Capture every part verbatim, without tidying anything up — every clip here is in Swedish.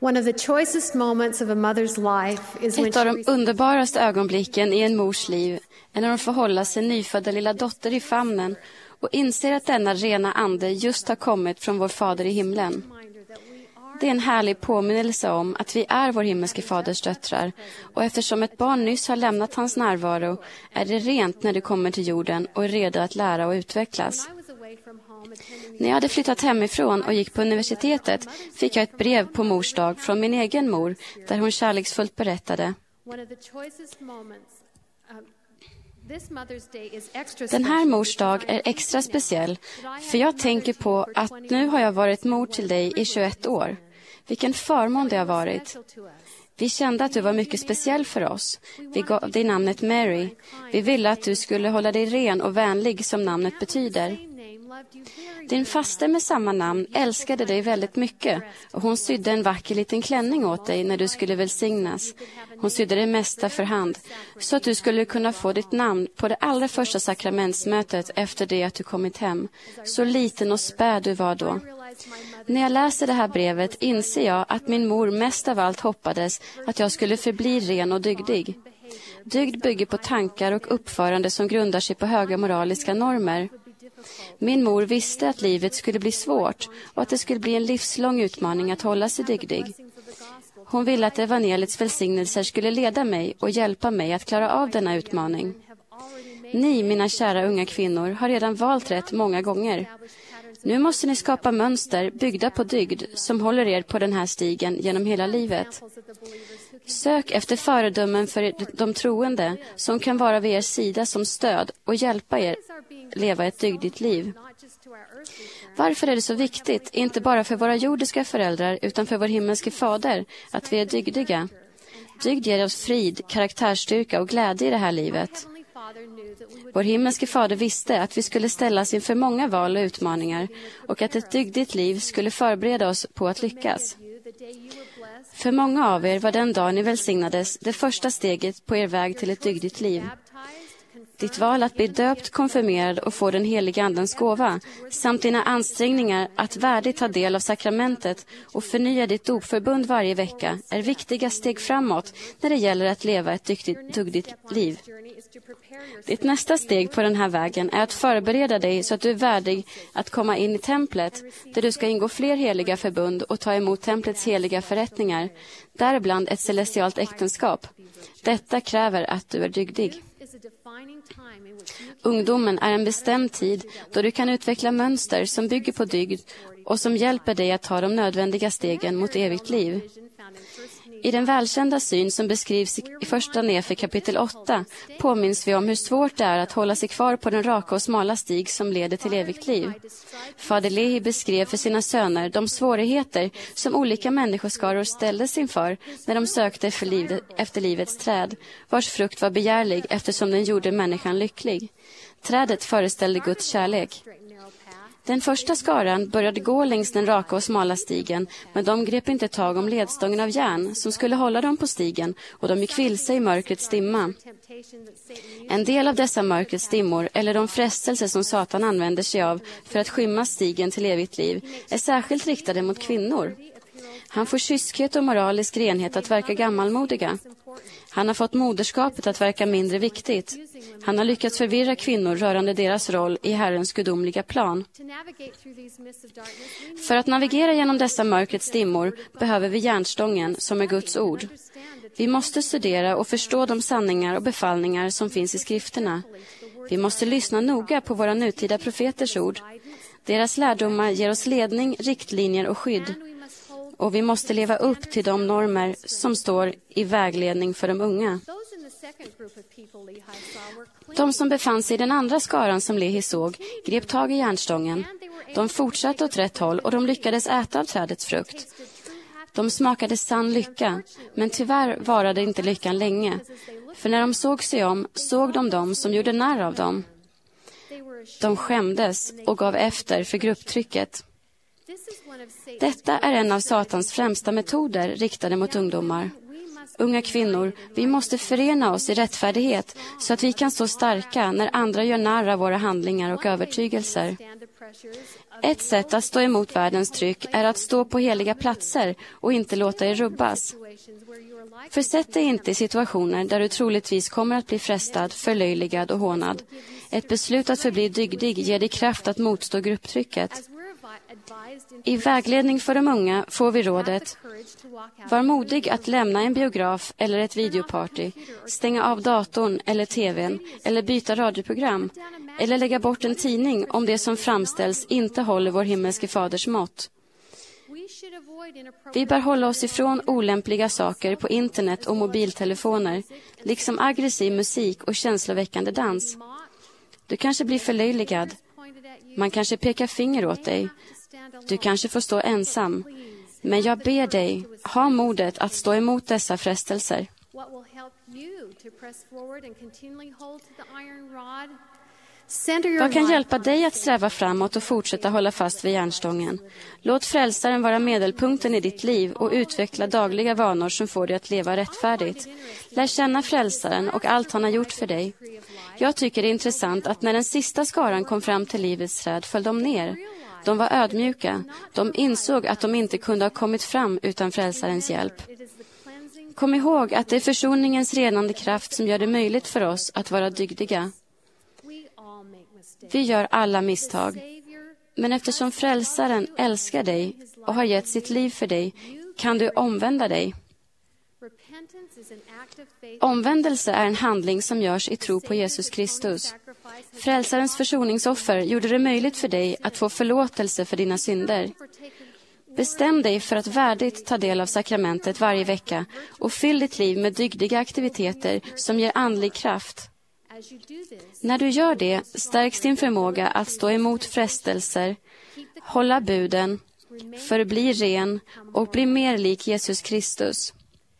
One of the choicest moments of a mother's life is when Ett av de underbaraste ögonblicken i en mors liv är när hon får hålla sin nyfödda lilla dotter i famnen och inser att denna rena ande just har kommit från vår fader i himlen. Det är en härlig påminnelse om att vi är vår himmelske faders döttrar, och eftersom ett barn nyss har lämnat hans närvaro är det rent när det kommer till jorden och är redo att lära och utvecklas. När jag hade flyttat hemifrån och gick på universitetet fick jag ett brev på mors dag från min egen mor där hon kärleksfullt berättade: den här mors dag är extra speciell, för jag tänker på att nu har jag varit mor till dig i tjugoett år. Vilken förmån det har varit. Vi kände att du var mycket speciell för oss. Vi gav dig namnet Mary. Vi ville att du skulle hålla dig ren och vänlig som namnet betyder. Din faster med samma namn älskade dig väldigt mycket, och hon sydde en vacker liten klänning åt dig när du skulle välsignas. Hon sydde det mesta för hand, så att du skulle kunna få ditt namn på det allra första sakramentsmötet efter det att du kommit hem. Så liten och späd du var då. När jag läser det här brevet inser jag att min mor mest av allt hoppades att jag skulle förbli ren och dygdig. Dygd bygger på tankar och uppförande som grundar sig på höga moraliska normer. Min mor visste att livet skulle bli svårt och att det skulle bli en livslång utmaning att hålla sig dygdig. Hon ville att evangeliets välsignelser skulle leda mig och hjälpa mig att klara av denna utmaning. Ni, mina kära unga kvinnor, har redan valt rätt många gånger. Nu måste ni skapa mönster byggda på dygd som håller er på den här stigen genom hela livet. Sök efter föredömen för de troende som kan vara vid er sida som stöd och hjälpa er leva ett dygdigt liv. Varför är det så viktigt, inte bara för våra jordiska föräldrar utan för vår himmelske fader, att vi är dygdiga? Dygd ger oss frid, karaktärsstyrka och glädje i det här livet. Vår himmelske fader visste att vi skulle ställas inför många val och utmaningar och att ett dygdigt liv skulle förbereda oss på att lyckas. För många av er var den dag ni välsignades det första steget på er väg till ett dygdigt liv. Ditt val att bli döpt, konfirmerad och få den heliga andens gåva samt dina ansträngningar att värdigt ta del av sakramentet och förnya ditt dopförbund varje vecka är viktiga steg framåt när det gäller att leva ett dygdigt, dygdigt liv. Ditt nästa steg på den här vägen är att förbereda dig så att du är värdig att komma in i templet där du ska ingå fler heliga förbund och ta emot templets heliga förrättningar, däribland ett celestialt äktenskap. Detta kräver att du är dygdig. Ungdomen är en bestämd tid då du kan utveckla mönster som bygger på dygd och som hjälper dig att ta de nödvändiga stegen mot evigt liv. I den välkända syn som beskrivs i första Nefe kapitel åtta påminns vi om hur svårt det är att hålla sig kvar på den raka och smala stig som leder till evigt liv. Fader Lehi beskrev för sina söner de svårigheter som olika människoskaror ställdes inför när de sökte för livet, efter livets träd, vars frukt var begärlig eftersom den gjorde människan lycklig. Trädet föreställde Guds kärlek. Den första skaran började gå längs den raka och smala stigen, men de grep inte tag om ledstången av järn som skulle hålla dem på stigen, och de gick vilse i mörkrets dimma. En del av dessa mörkrets dimmor, eller de frestelser som Satan använder sig av för att skymma stigen till evigt liv, är särskilt riktade mot kvinnor. Han får kyskhet och moralisk renhet att verka gammalmodiga. Han har fått moderskapet att verka mindre viktigt. Han har lyckats förvirra kvinnor rörande deras roll i Herrens gudomliga plan. För att navigera genom dessa mörkrets dimmor behöver vi järnstången som är Guds ord. Vi måste studera och förstå de sanningar och befallningar som finns i skrifterna. Vi måste lyssna noga på våra nutida profeters ord. Deras lärdomar ger oss ledning, riktlinjer och skydd. Och vi måste leva upp till de normer som står i vägledning för de unga. De som befann sig i den andra skaran som Lehi såg grep tag i järnstången. De fortsatte åt rätt håll och de lyckades äta av trädets frukt. De smakade sann lycka, men tyvärr varade inte lyckan länge. För när de såg sig om såg de dem som gjorde narr av dem. De skämdes och gav efter för grupptrycket. Detta är en av Satans främsta metoder riktade mot ungdomar. Unga kvinnor, vi måste förena oss i rättfärdighet så att vi kan stå starka när andra gör narr av våra handlingar och övertygelser. Ett sätt att stå emot världens tryck är att stå på heliga platser och inte låta er rubbas. Försätt dig inte i situationer där du troligtvis kommer att bli frestad, förlöjligad och hånad. Ett beslut att förbli dygdig ger dig kraft att motstå grupptrycket. I vägledning för de unga får vi rådet: var modig att lämna en biograf eller ett videoparty, stänga av datorn eller tvn eller byta radioprogram eller lägga bort en tidning om det som framställs inte håller vår himmelske faders mått. Vi bör hålla oss ifrån olämpliga saker på internet och mobiltelefoner, liksom aggressiv musik och känsloväckande dans. Du kanske blir förlöjligad. Man kanske pekar finger åt dig. Du kanske får stå ensam. Men jag ber dig, ha modet att stå emot dessa frestelser. Vad kan hjälpa dig att sträva framåt och fortsätta hålla fast vid järnstången? Låt frälsaren vara medelpunkten i ditt liv och utveckla dagliga vanor som får dig att leva rättfärdigt. Lär känna frälsaren och allt han har gjort för dig. Jag tycker det är intressant att när den sista skaran kom fram till livets träd föll de ner. De var ödmjuka. De insåg att de inte kunde ha kommit fram utan frälsarens hjälp. Kom ihåg att det är försoningens renande kraft som gör det möjligt för oss att vara dygdiga. Vi gör alla misstag. Men eftersom frälsaren älskar dig och har gett sitt liv för dig, kan du omvända dig. Omvändelse är en handling som görs i tro på Jesus Kristus. Frälsarens försoningsoffer gjorde det möjligt för dig att få förlåtelse för dina synder. Bestäm dig för att värdigt ta del av sakramentet varje vecka och fyll ditt liv med dygdiga aktiviteter som ger andlig kraft. När du gör det stärks din förmåga att stå emot frestelser, hålla buden, förbli ren och bli mer lik Jesus Kristus.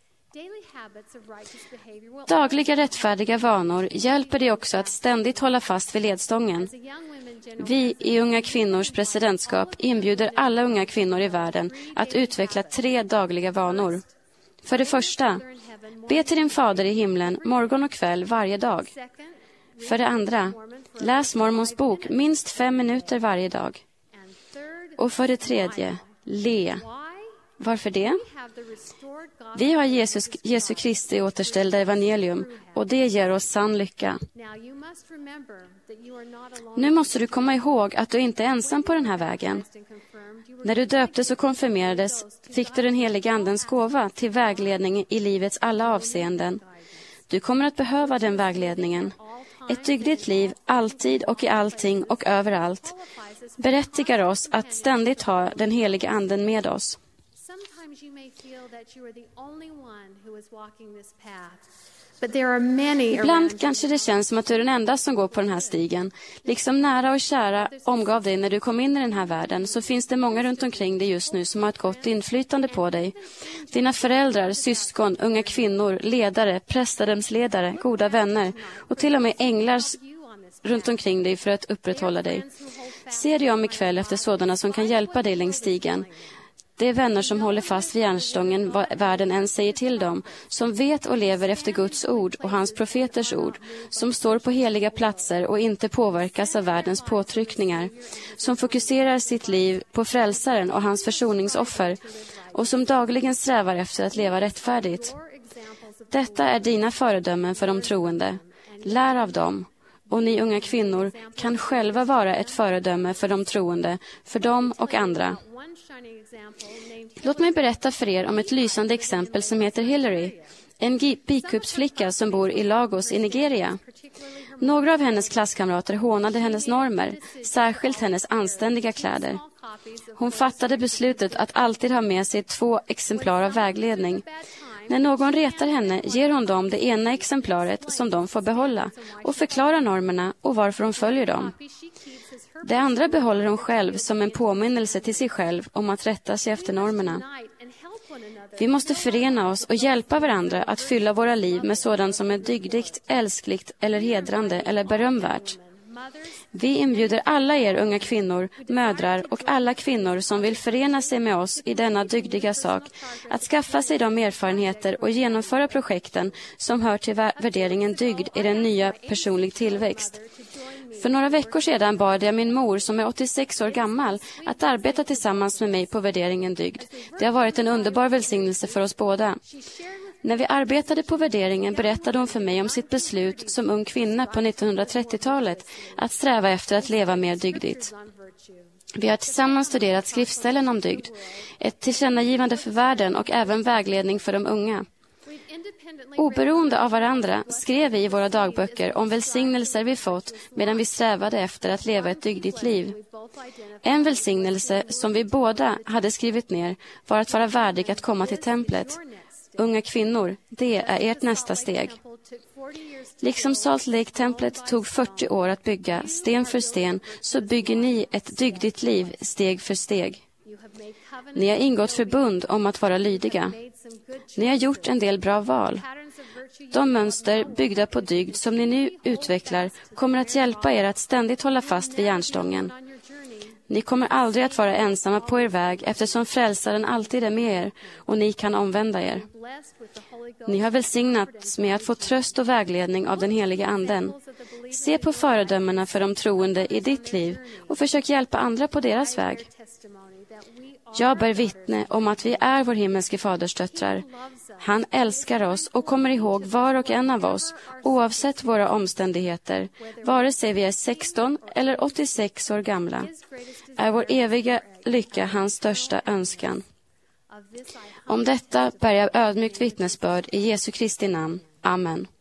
Dagliga rättfärdiga vanor hjälper dig också att ständigt hålla fast vid ledstången. Vi i Unga kvinnors presidentskap inbjuder alla unga kvinnor i världen att utveckla tre dagliga vanor. För det första, be till din fader i himlen morgon och kväll varje dag. För det andra, läs Mormons bok minst fem minuter varje dag. Och för det tredje, le. Varför det? Vi har Jesus, Jesu Kristi återställda evangelium och det ger oss sann lycka. Nu måste du komma ihåg att du inte är ensam på den här vägen. När du döptes och konfirmerades fick du den heliga andens gåva till vägledning i livets alla avseenden. Du kommer att behöva den vägledningen. Ett dygdigt liv, alltid och i allting och överallt, berättigar oss att ständigt ha den heliga anden med oss. Ibland kanske det känns som att du är den enda som går på den här stigen. Liksom nära och kära omgav dig när du kom in i den här världen, så finns det många runt omkring dig just nu som har ett gott inflytande på dig. Dina föräldrar, syskon, unga kvinnor, ledare, prästadömsledare, goda vänner och till och med änglar runt omkring dig för att upprätthålla dig. Se dig om ikväll efter sådana som kan hjälpa dig längs stigen. Det är vänner som håller fast vid järnstången vad världen än säger till dem, som vet och lever efter Guds ord och hans profeters ord, som står på heliga platser och inte påverkas av världens påtryckningar, som fokuserar sitt liv på frälsaren och hans försoningsoffer och som dagligen strävar efter att leva rättfärdigt. Detta är dina föredömen för de troende. Lär av dem. Och ni unga kvinnor kan själva vara ett föredöme för de troende, för dem och andra. Låt mig berätta för er om ett lysande exempel som heter Hillary, en bikupsflicka som bor i Lagos i Nigeria. Några av hennes klasskamrater hånade hennes normer, särskilt hennes anständiga kläder. Hon fattade beslutet att alltid ha med sig två exemplar av vägledning. När någon retar henne ger hon dem det ena exemplaret som de får behålla och förklarar normerna och varför de följer dem. Det andra behåller hon själv som en påminnelse till sig själv om att rätta sig efter normerna. Vi måste förena oss och hjälpa varandra att fylla våra liv med sådant som är dygdigt, älskligt eller hedrande eller berömvärt. Vi inbjuder alla er unga kvinnor, mödrar och alla kvinnor som vill förena sig med oss i denna dygdiga sak att skaffa sig de erfarenheter och genomföra projekten som hör till värderingen dygd i den nya personlig tillväxt. För några veckor sedan bad jag min mor, som är åttiosex år gammal, att arbeta tillsammans med mig på värderingen dygd. Det har varit en underbar välsignelse för oss båda. När vi arbetade på värderingen berättade hon för mig om sitt beslut som ung kvinna på nittonhundratrettiotalet att sträva efter att leva mer dygdigt. Vi har tillsammans studerat skriftställen om dygd, ett tillkännagivande för världen och även vägledning för de unga. Oberoende av varandra skrev vi i våra dagböcker om välsignelser vi fått medan vi strävade efter att leva ett dygdigt liv. En välsignelse som vi båda hade skrivit ner var att vara värdig att komma till templet. Unga kvinnor, det är ert nästa steg. Liksom Salt Lake-templet tog fyrtio år att bygga, sten för sten, så bygger ni ett dygdigt liv steg för steg. Ni har ingått förbund om att vara lydiga. Ni har gjort en del bra val. De mönster byggda på dygd som ni nu utvecklar kommer att hjälpa er att ständigt hålla fast vid järnstången. Ni kommer aldrig att vara ensamma på er väg eftersom frälsaren alltid är med er och ni kan omvända er. Ni har välsignats med att få tröst och vägledning av den heliga anden. Se på föredömena för de troende i ditt liv och försök hjälpa andra på deras väg. Jag bär vittne om att vi är vår himmelske faders döttrar. Han älskar oss och kommer ihåg var och en av oss, oavsett våra omständigheter, vare sig vi är sexton eller åttiosex år gamla. Är vår eviga lycka hans största önskan. Om detta bär jag ödmjukt vittnesbörd i Jesu Kristi namn. Amen.